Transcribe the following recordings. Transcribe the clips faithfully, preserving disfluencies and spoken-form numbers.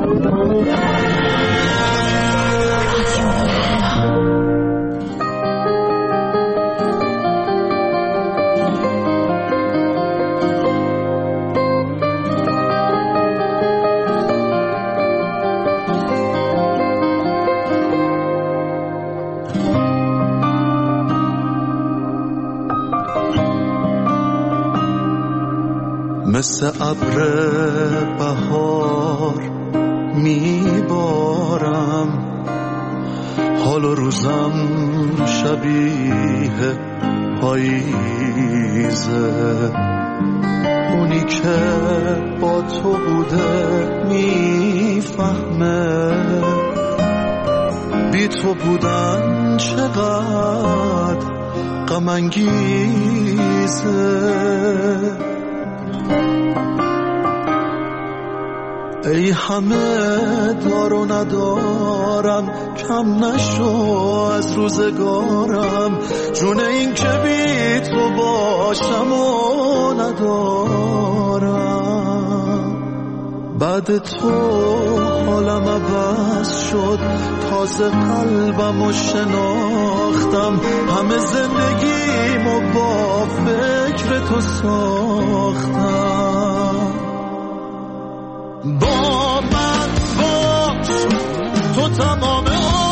مثل ابر بهار میبارم، حال و روزم شبیه پاییزه. اونی که با تو بوده میفهمه بی تو بودن چقدر غم انگیزه. ای همه دار و ندارم، کم نشو از روزگارم، جون این که بی تو باشم و ندارم. بعد تو حالم عوض شد، تازه قلبم و شناختم، همه زندگیمو با فکر تو ساختم. با من باش تو تمام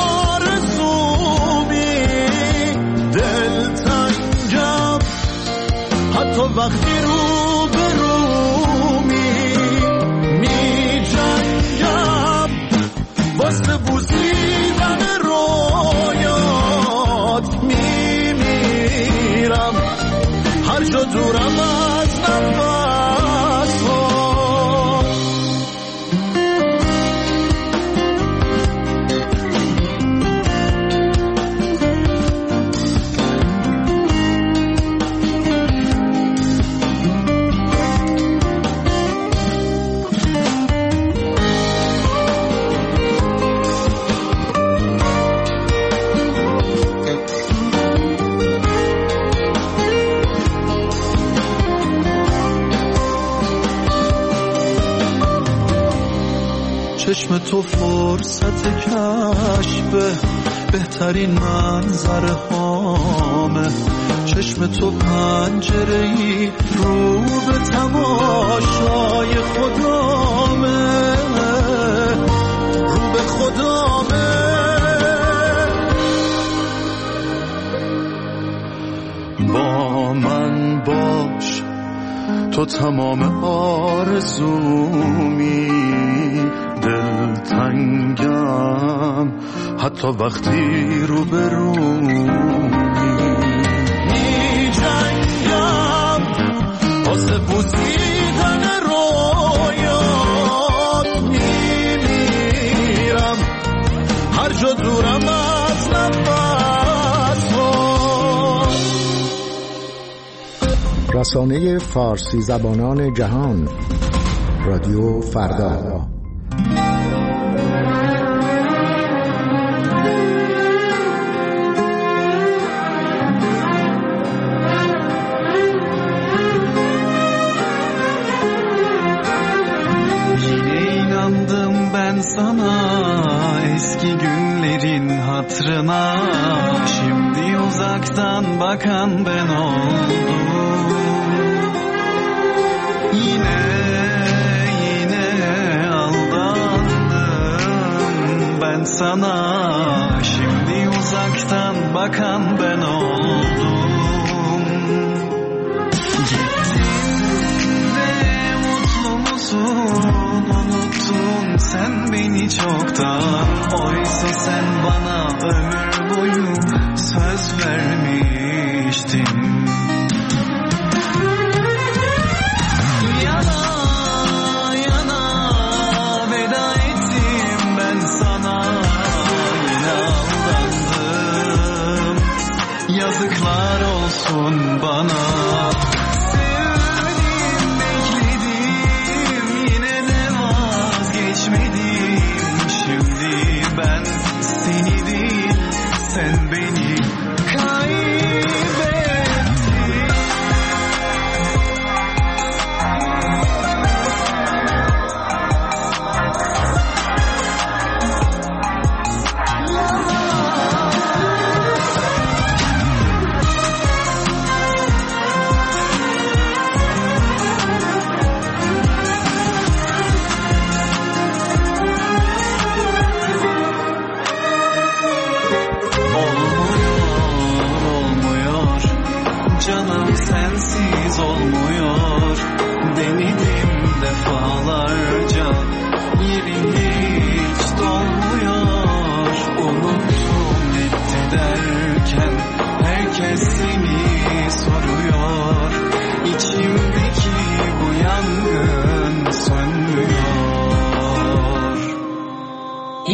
آرزومی، دلتنگم حتی وقتی رو به رومی، می جنگم واسه بوسیدن رویات، می میرم هر جا دورم از نفس. چشم تو فرصت کشف بهترین منظره هامه، چشم تو پنجره‌ای رو به تماشای خدامه، رو به خدامه. با من باش تو تمام آرزومی، دلتنگم حتی وقتی رو به رومی، می جنگم واسه بوسیدن رویات، می میرم هر جا دورم از نفس ها. رسانه فارسی زبانان جهان، رادیو فردا. Sana eski günlerin hatırına, şimdi uzaktan bakan ben oldum. Yine yine aldandım ben sana, şimdi uzaktan bakan ben oldum. Gittin de mutlu musun? Unuttun sen beni çoktan, oysa sen bana ömür boyu söz vermiştin. Yana yana veda ettim ben sana, yine aldandım, yazıklar olsun bana. Sen beni kaybettin.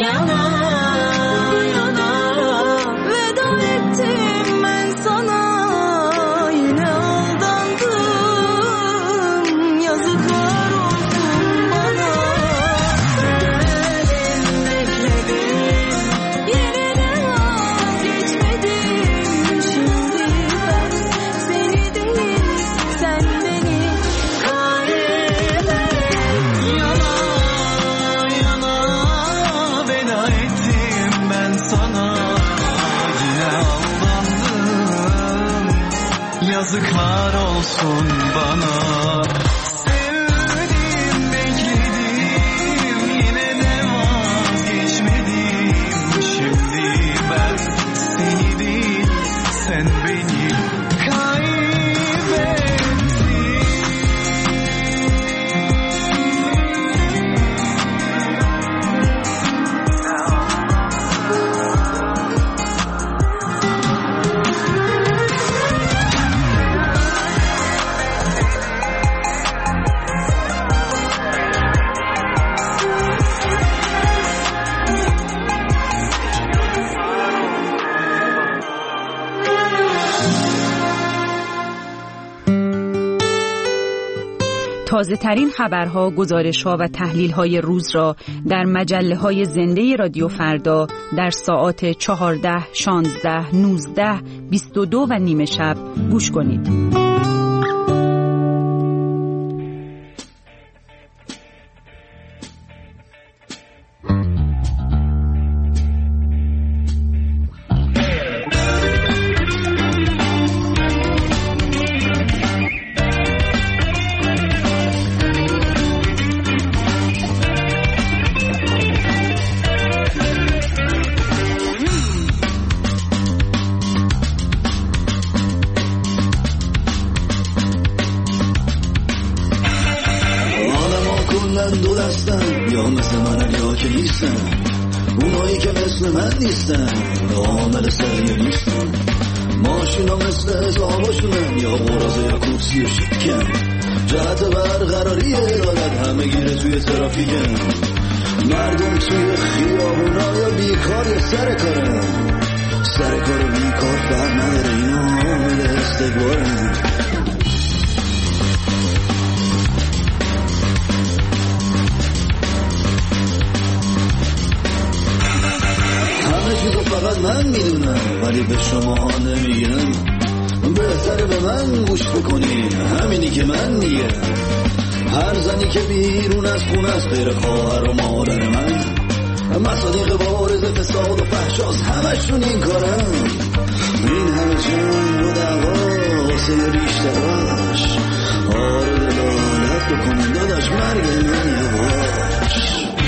yana yana veda ettim ben sana, yine aldandım, yazıklar olsun bana. Yazıklar olsun bana. Sevdim, bekledim, yine de vazgeçmedim. Şimdi ben seni değil, sen beni تازه ترین خبرها، گزارشها و تحلیل‌های روز را در مجله‌های زنده رادیو فردا در ساعات چهارده، شانزده، نوزده، بیست و دو و نیمه شب گوش کنید. دو دستن یا مثل منن یا که نیستن، اونایی که مثل من نیستن عامل سریع نیستن. ماشینا مثل حساباشونن یا قرازه یا کرسی و شکن، جهت برقراری عدالت همه گیره توی ترافیکن. مردم توی خیابونا یا بیکار یا سر کارن، سر کار و بیکار فرق نداره، اینا عامل استقبارن. فقط من میدونم ولی به شما نمیگم، بهتره به من گوش بکنی، همینی که من میگم. هر زنی که بیرون از خونه است غیر خواهر و مادر من، مصادیق بارز فساد و فحشاست همشون این کارن. این همه جنگ و دعوا واسه بیشتراش، آره دلالت بکنی داداش مرگ من یواش.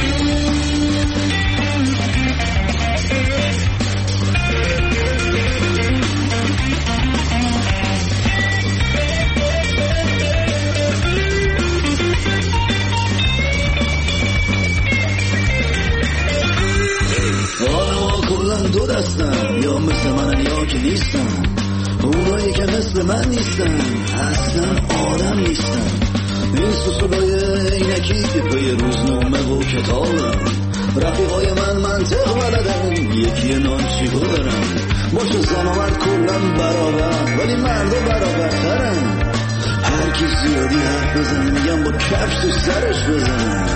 دو دستن یا مثل منن یا که نیستن، اونایی که مثل من نیستن اصلا آدم نیستن. این سوسولای اینکی تیپه روزنامه و کتابن، رفیقای من منطق بلدن، یکی نانچیگو دارن. باشه زن و مرد کلن برابر ولی مردا برابرترن. هر کی زیادی حرف بزن میگم با کفش تو سرش بزن.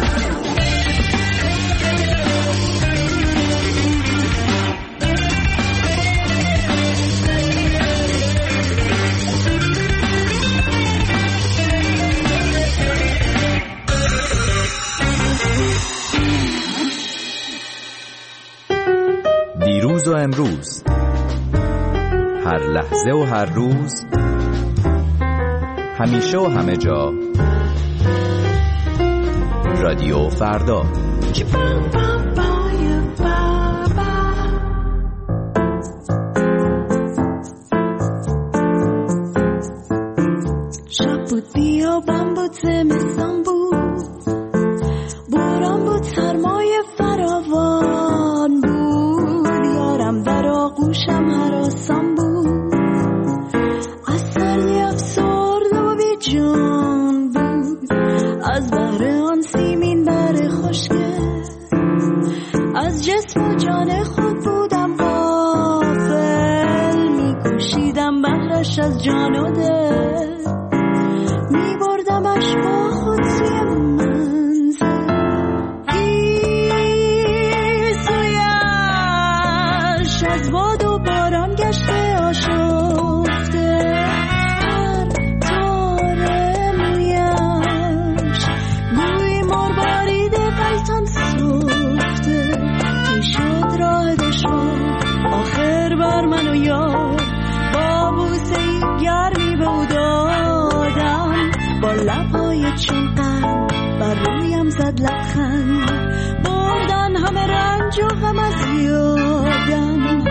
دیروز و امروز، هر لحظه و هر روز، همیشه و همه جا، رادیو فردا. شب بود بیابان بود زمستان بود، باران بود سرمای فراوان بود، یارم در آغوشم هراسان بود، از سردی افسرد و بی جان بود، از بحر آن سیمین بر خشکه، از جسم از جان و دل، می بردمش با خود توی منزل، گیسویش از باد و باران گشته آشفته، هر تار مویش گوی مربارید غلطان سفته، تی شد راه دشوار آخر بر من و یار، با بوسه‌ای گرمی به او دادم، با لب‌های چون قند بر رویم زد لبخند، بردن همه رنج و غم از یادم.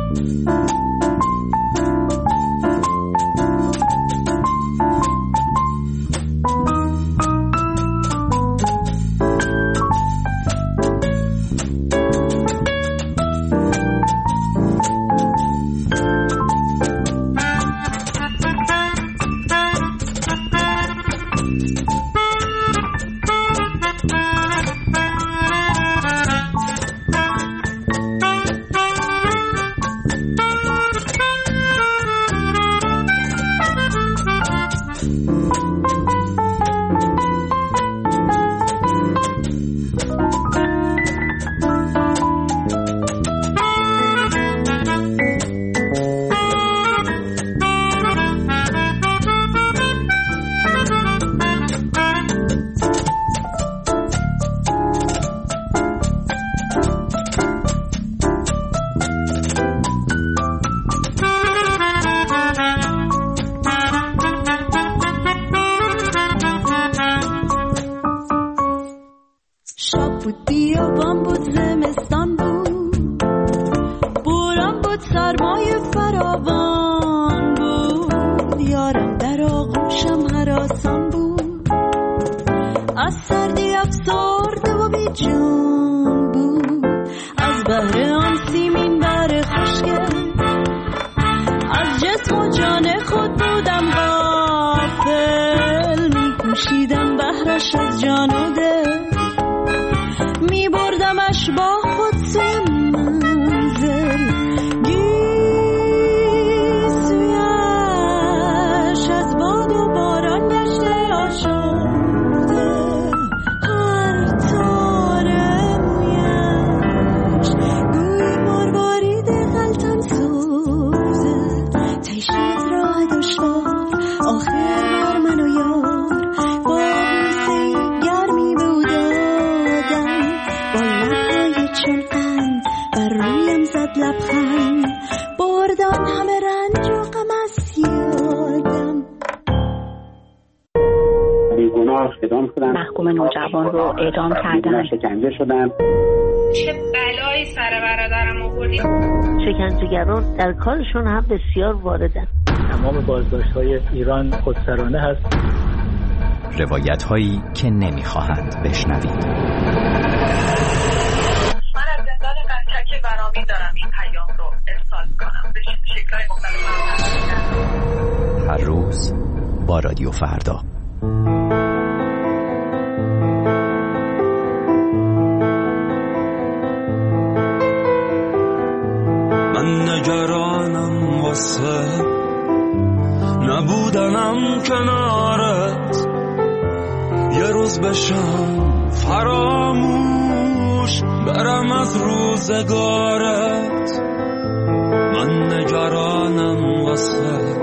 محکوم نوجوان رو اعدام کردن، شکنجه شدن. چه بلایی سر برادرم آوردید. شکنجهگران در کارشون هم بسیار واردن. تمام بازداشت‌های ایران خودسرانه هست. روایت هایی که نمیخواهند بشنوید. من از زندان قنچکی برامی دارم این پیام رو ارسال کنم به شکل‌های مختلف. هر روز با رادیو فردا. من نگرانم واسه نبودنم کنارت، یه روز بشم فراموش برم از روزگارت. من نگرانم واسه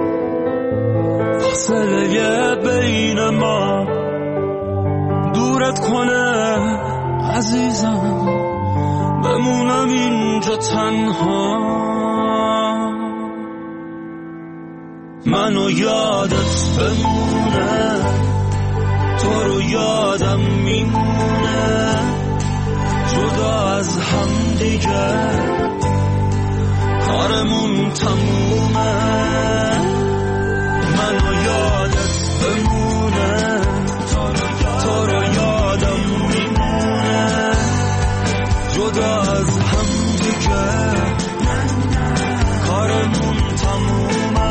فاصله بین ما دورت کنه عزیزم، بمونم اینجا تنها. منو یادت بمونه، تو رو یادم میمونه، جدا از هم دیگه کارمون تمومه. منو یادت بمونه، تو رو یادم میمونه، جدا از هم دیگه کارمون تمومه.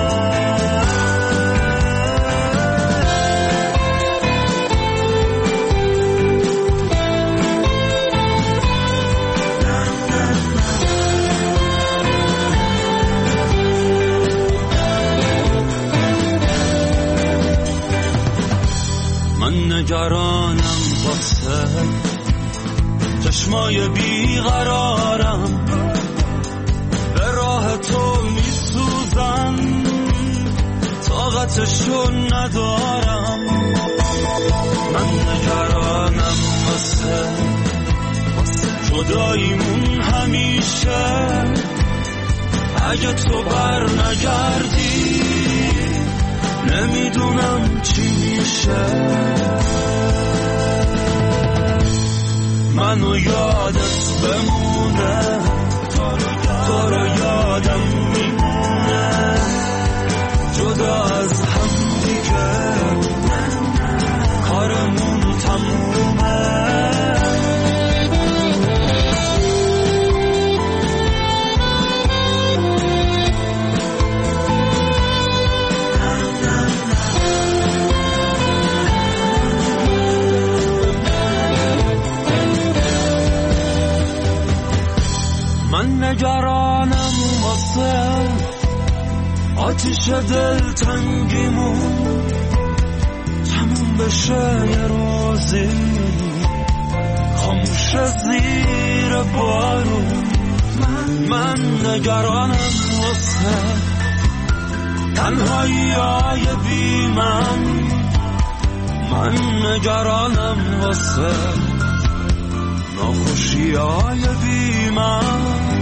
تنهای بیقرارم، به راه تو میسوزم، طاقتشو ندارم. من نگرانم واسه جداییمون همیشه، اگه تو بر نگردی نمیدونم چی میشه. منو یادت بمونه، تو رو یادم میمونه، جدا از هم دیگه کارمون تمومه. من نگرانم واسه آتیش دل تنگیمون تموم بشه یه روزی، خاموش زیر بارون. من, من نگرانم واسه تنهایی های بی من، من نگرانم واسه ناخوشی های بی من.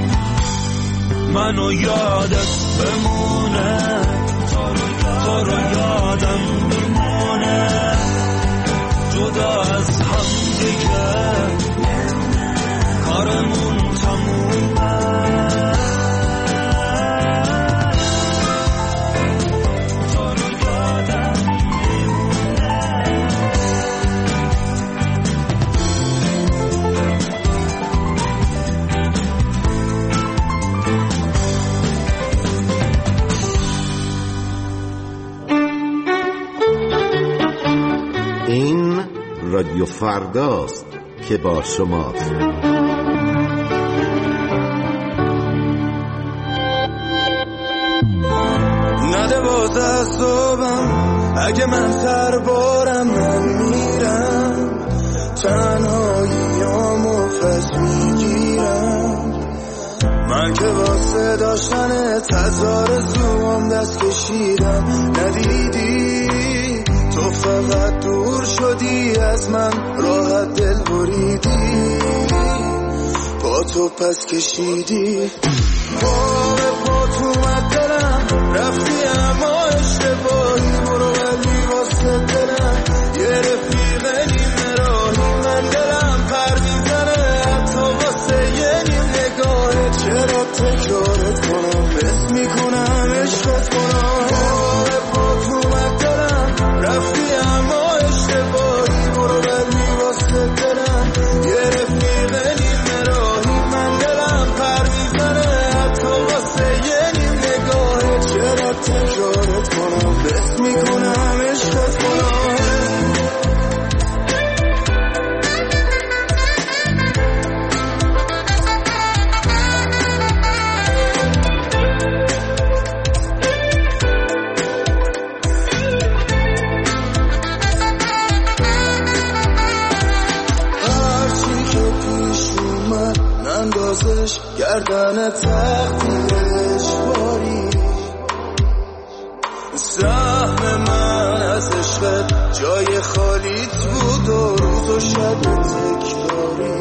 منو یادت بمونه، تو رو یادم میمونه، جدا از هم دیگه کارمون تمومه. رادیو فرداست که با شماست. نده باز از صبحم، اگه من سر بارم من میرم، تنهاییامو پس میگیرم. من که واسه داشتن تزار زوام دست کشیدم، ندیدی تو فقط دور شدی از من، راحت دل بریدی، با تو پس کشیدی. پا به پا تو اومد دلم، رفتی اما اشتباهی، برو ولی واسه دلم یه رفیق نیمه راهی. من دلم پر میزنه حتی واسه یه نیم نگاهت، چرا تکرارت کنم، حس میکنم عشقت کنم. پا به پا تو اومد دلم، رفتی اما اشتباهی، برو ولی واسه دلم یه رفیق نیمه راهی. من دلم پر میزنه حتی واسه یه نیم نگاهت، چرا تکرارت کنم، حس میکنم عشقت کنم. گردن تقدیرش باری، سهم من از عشقت جای خالیت بود و روز و شب تکراری.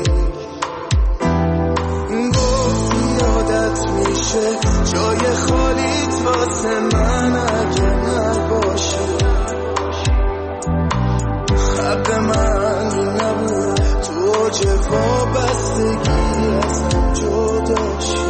گفتی یادت میشه جای خالیت واسه من، اگه نباشه حق من نبود تو جواب بستگی ازم جداشی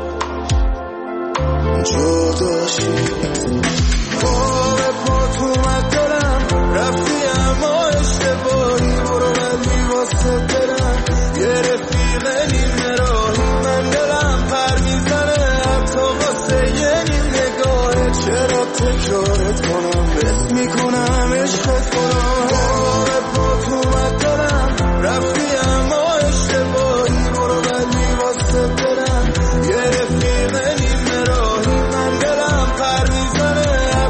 جداشی. پا به پا تو اومد دلم، رفتی اما اشتباهی، برو ولی واسه دلم یه رفیق نیمه راهی. من دلم پر میزنه حتی واسه یه نیم نگاهت، چرا تکرارت کنم، حس میکنم عشقت کنم. پا به پا تو اومد دلم، رفتی اما اشتباهی، برو ولی واسه دلم یه رفیق نیمه راهی. من دلم پر میزنه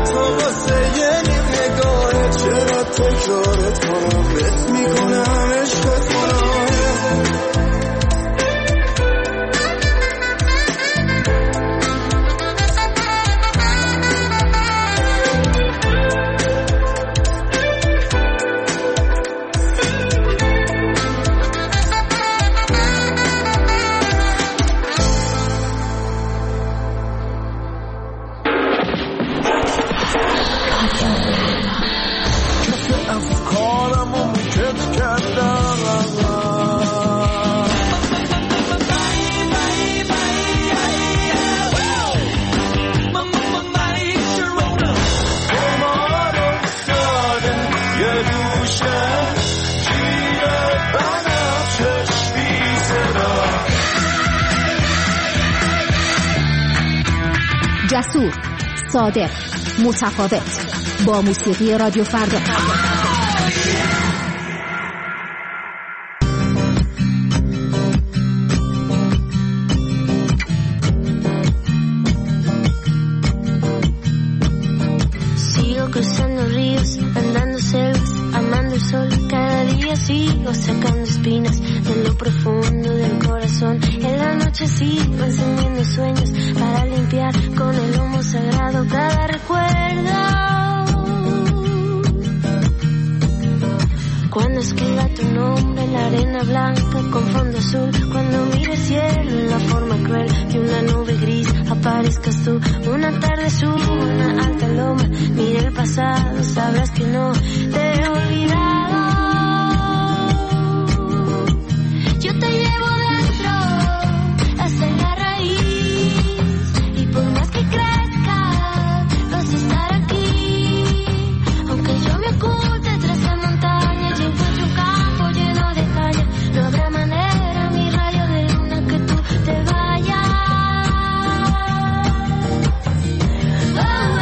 جسور، صادق، متفاوت، با موسیقی رادیو فردا. Sigo cruzando ríos, andando selvas, amando el sol. Cada día sigo sacando espinas de lo profundo del corazón. En la noche sigo encendiendo sueños para limpiar con el humo sagrado cada recuerdo. Cuando escriba tu nombre en la arena blanca con fondo azul, cuando mire el cielo en la forma cruel de una nube gris, aparezcas tú. Una tarde subo una alta loma, mira el pasado, sabrás que no te he olvidado. Yo te llevo dentro hasta la raíz, y por más que crezca vas a estar aquí. Aunque yo me oculte tras la montaña y encuentre un campo lleno de caña, no habrá manera, mi rayo de luna, que tú te vayas. Oh, oh,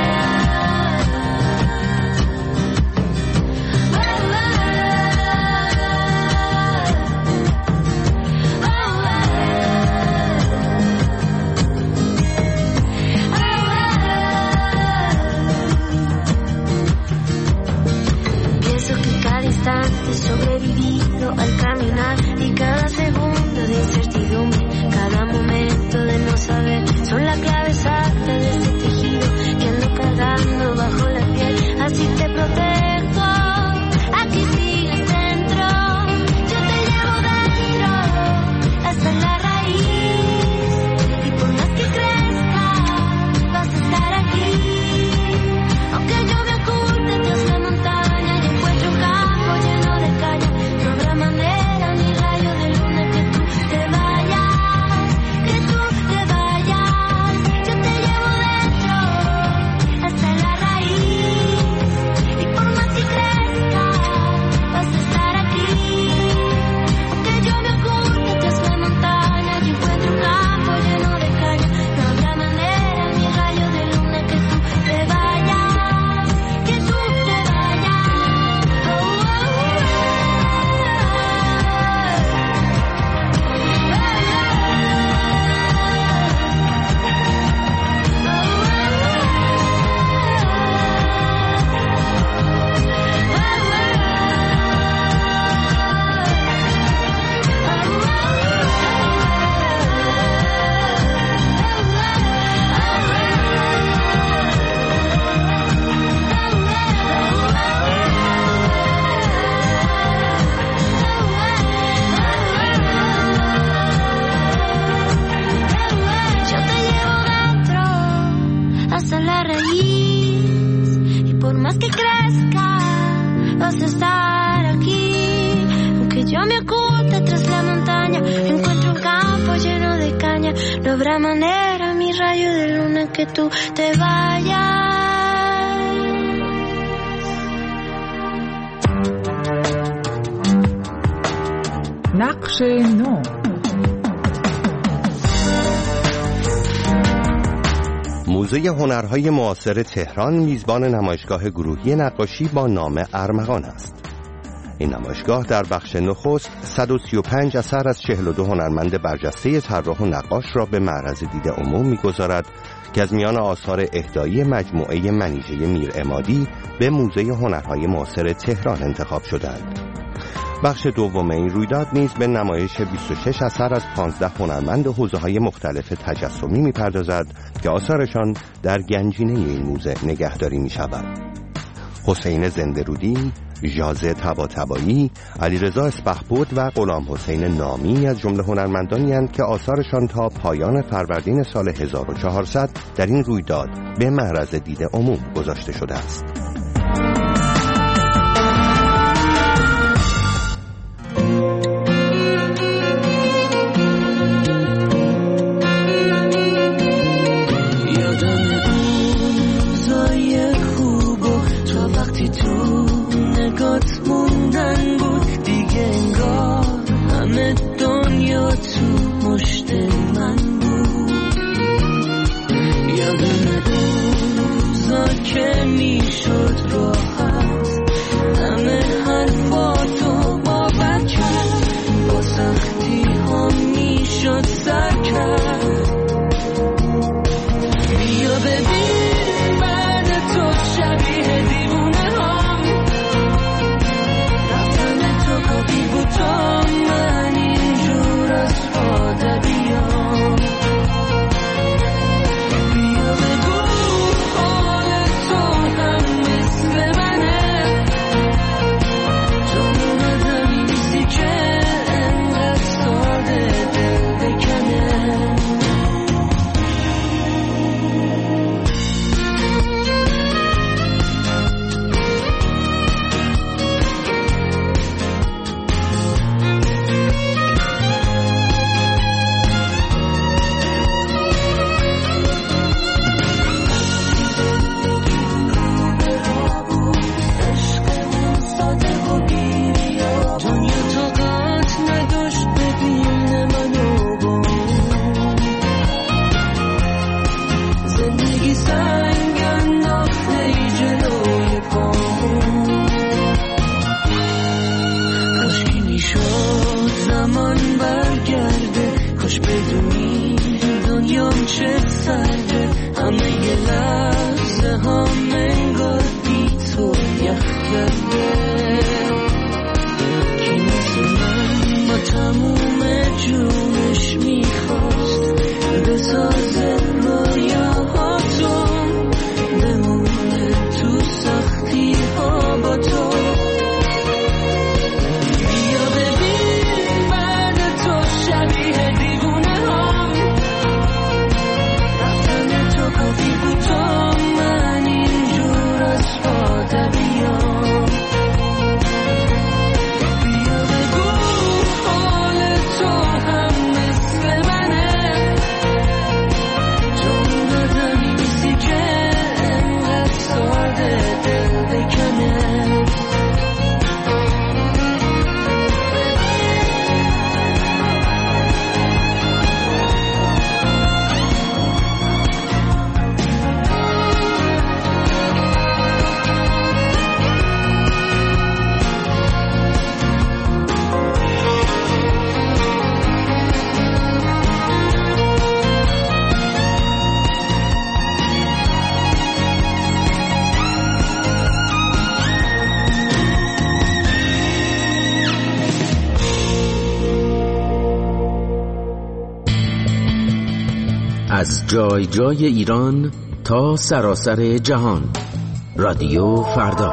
he sobrevivido al caminar, y cada segundo de incertidumbre, cada momento de no saber, son la clave exacta de este tejido que ando cargando bajo la piel. Así te protejo, aquí sigues dentro. Yo te llevo dentro hasta la raíz, y por más que crezca vas a estar aquí. Aunque yo me oculte tras la montaña y encuentre un campo lleno de caña, no habrá manera, mi rayo de luna, que tú te vayas, que tú te vayas. Yo te llevo dentro hasta la raíz, y por más que crezca vas a estar aquí. Aunque yo me oculte tras la montaña y encuentre un campo lleno de caña, no habrá manera, mi rayo de luna, que tú te vayas, que tú te vayas. Oh, oh, yo te llevo dentro hasta la raíz, y por más que crezca vas a estar aquí. Aunque yo me oculte tras la montaña, encuentro un campo lleno de caña, no habrá manera, mi rayo de luna, que tú te vayas. نقش نو. موزه هنرهای معاصر تهران میزبان نمایشگاه گروهی نقاشی با نام ارمغان است. این نمایشگاه در بخش نخست صد و سی و پنج اثر از چهل و دو هنرمند برجسته طراح و نقاش را به معرض دید عموم می‌گذارد که از میان آثار اهدایی مجموعه منیژه میرعمادی به موزه هنرهای معاصر تهران انتخاب شدند. بخش دوم این رویداد نیز به نمایش بیست و شش اثر از پانزده هنرمند حوزه‌های مختلف تجسمی می‌پردازد که آثارشان در گنجینه این موزه نگهداری می‌شود. حسین زنده‌رودی، ژازه طباطبایی، علیرضا اسپهبد و غلام حسین نامی از جمله هنرمندانی اند که آثارشان تا پایان فروردین سال هزار و چهارصد در این رویداد به معرض دید عموم گذاشته شده است. تو مشت من بود. یادم از جای جای ایران تا سراسر جهان. رادیو فردا.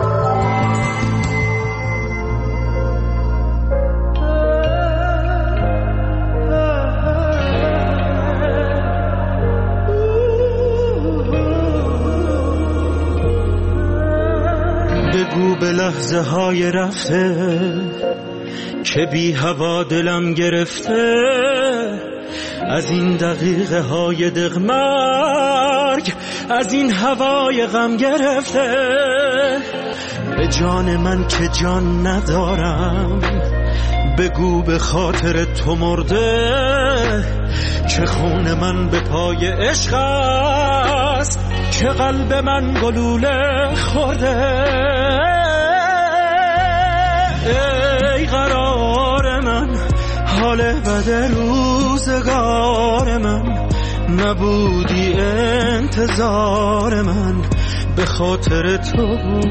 بگو به لحظه های رفته که بی هوا دلم گرفته، از این دقیقه های دغمرگ، از این هوای غم گرفته. به جان من که جان ندارم، بگو به خاطر تو مرده، که خون من به پای عشق است، که قلب من گلوله خورده. ای قرار من، حال بد روزگار من، نبودی انتظار من به خاطر تو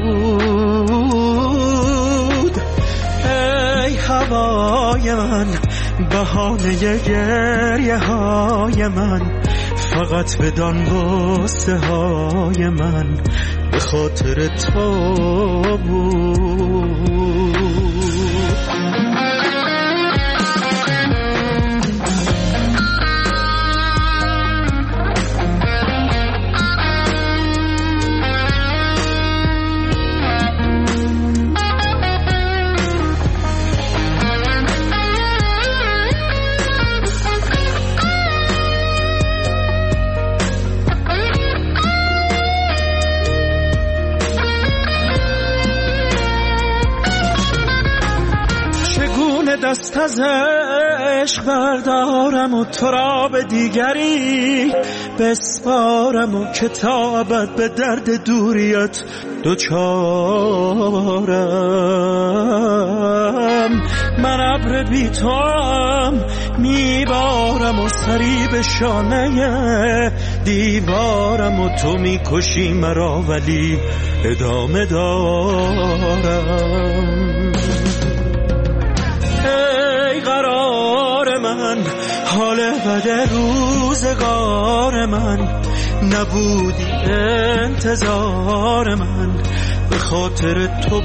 بود. ای هوای من، بهانه گریه های من، فقط بدان غصه های من به خاطر تو بود. دست از عشق بردارم و تو را به دیگری بسپارم، و کتابت به درد دوریت دوچارم. من ابر بی توام میبارم و سری به شانه دیوارم، و تو میکشی مرا ولی ادامه دارم. ای قرار من، حال بد روزگار من، نبودی انتظار من به خاطر تو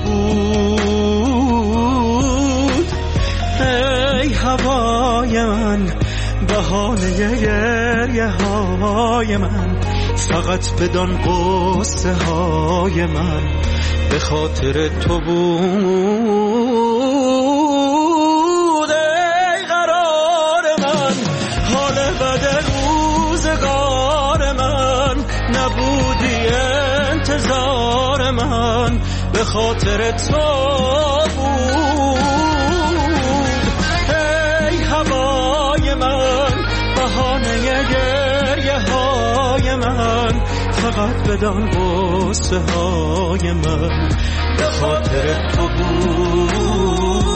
بود. ای هوای من، بهانه گریه های من، فقط بدان قصه های من به خاطر تو بود. نبودی انتظار من به خاطر تو بود. ای هوای من، بهانه گریه های من، فقط بدان قصه های من به خاطر تو بود.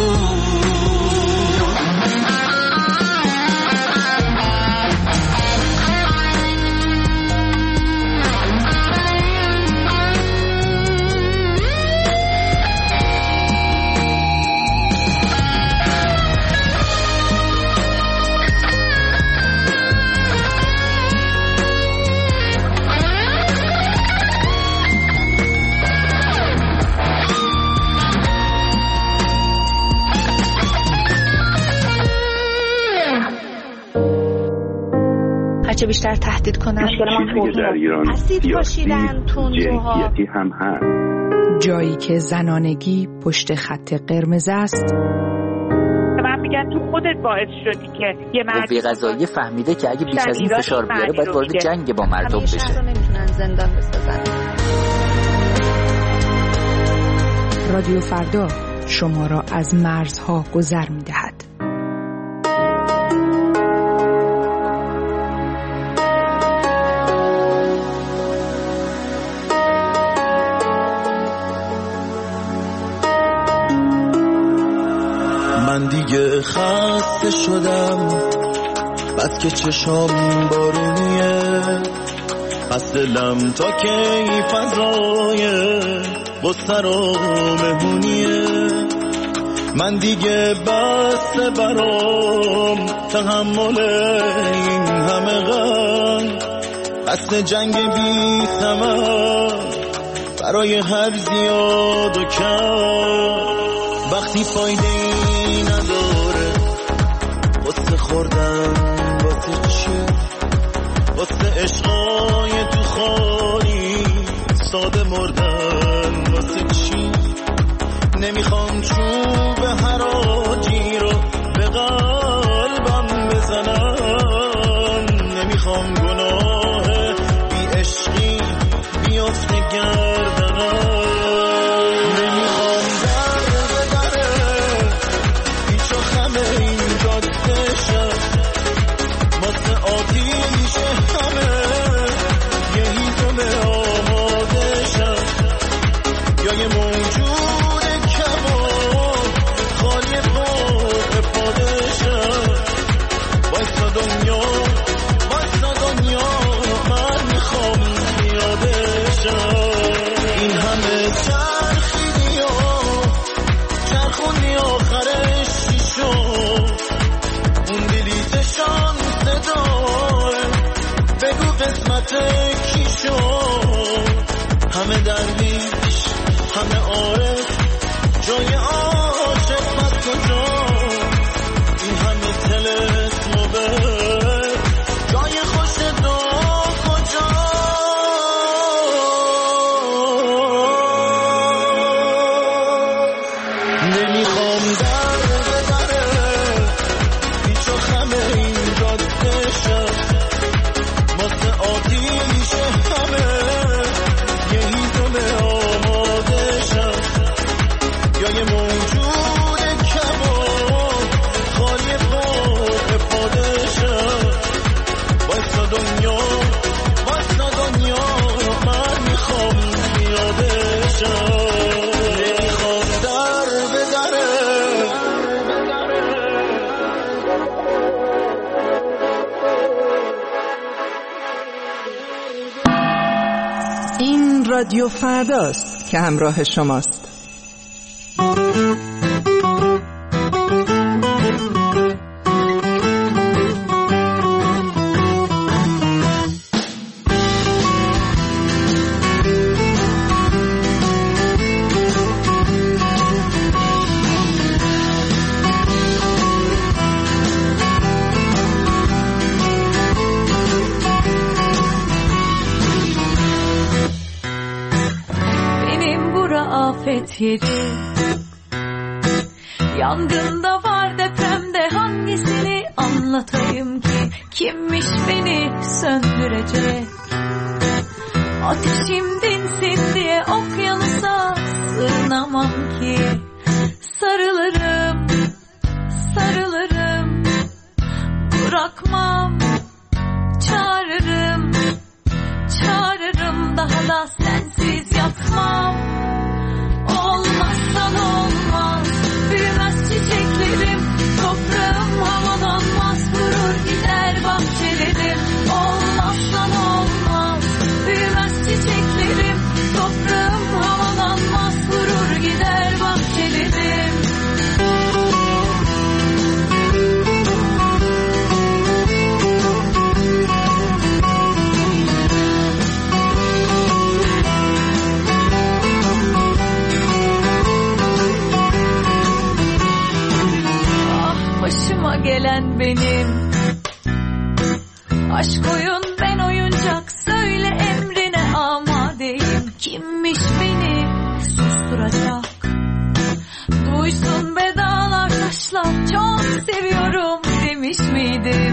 چه بیشتر تهدید کنن. در ایران اسید پاشیدن تندروها هم هست. جایی که زنانگی پشت خط قرمز است. من میگم تو خودت باعث شدی که یه مرد قوه قضاییه فهمیده که اگه بیش از این فشار بیاره باید وارد جنگ با مردم بشه. همیشه نمیتونن زندان بسازن. رادیو فردا شما را از مرزها گذر میدهد. من دیگه خسته شدم، بس که چشام بارونیه، پس دلم تا کی فضای بستر و مهمونیه. من دیگه بس برام تحمل این همه غم، قصد جنگ بی ثمر برای هر زیاد و کم. وقتی فایده ای نداره واسه خوردن واسه چی، واسه عشقای تو خالی ساده مردن واسه چی. نمیخوام چوب حراجی رو به قلبم بزنم، نمیخوام گناه بی عشقی بیافته گردنم، نمیخوام در بدره پیچ و خمه این جاده شد واسه آتیش همه یه هیزم آماده شد، یا یه موجود دنیا واسه دنیا من میخوام پیاده شم. این همه چرخیدی و چرخوندی آخرش چی شد؟ اون بلیتشان صدای بگو قسمت کی شد؟ همه درویش همه عارف جای عاشق بس کجا؟ این همه تلسم و جای خوش دو کجا؟ نمیخوام در بدره پیچ و خمه این جاده شد واسه آتیش همه یه هیزم آماده شد، یا یه موجود کمان خالی پر پاده شد. واسه دنیا واسه دنیا من میخوام پیاده شم، نمیخوام در بدره. این رادیو فرداست که همراه شماست. Yedi. Yangında var depremde hangisini anlatayım ki, kimmiş beni söndürecek? Ateşim dinsin diye okyanusa sığınamam ki, sarılırım sarılırım bırakmam, çağırırım çağırırım daha da sensiz yatmam. Olmazsan olmaz, büyümez çiçeklerim, toprağım havalanmaz, vurur gider bahçelerim. Olmazsan olmaz, büyümez çiçeklerim, toprağım havalanmaz, vurur gider bahçelerim. Başıma gelen benim, aşk oyun ben oyuncak, söyle emrine amadeyim. Kimmiş beni susturacak? Duysun be dağlar taşlar, çok seviyorum demiş miydim?